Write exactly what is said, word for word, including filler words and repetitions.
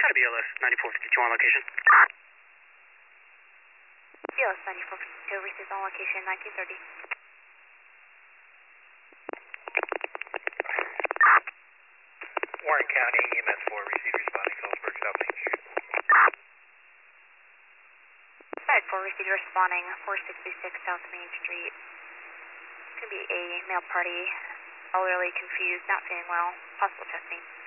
B L S ninety-four fifty-two on location. B L S ninety-four fifty-two received on location nineteen thirty. Warren County E M S four received responding Phillipsburg South Main Street. Side four received responding four sixty-six South Main Street. Could be a male party, elderly, confused, not feeling well, possible chest pain.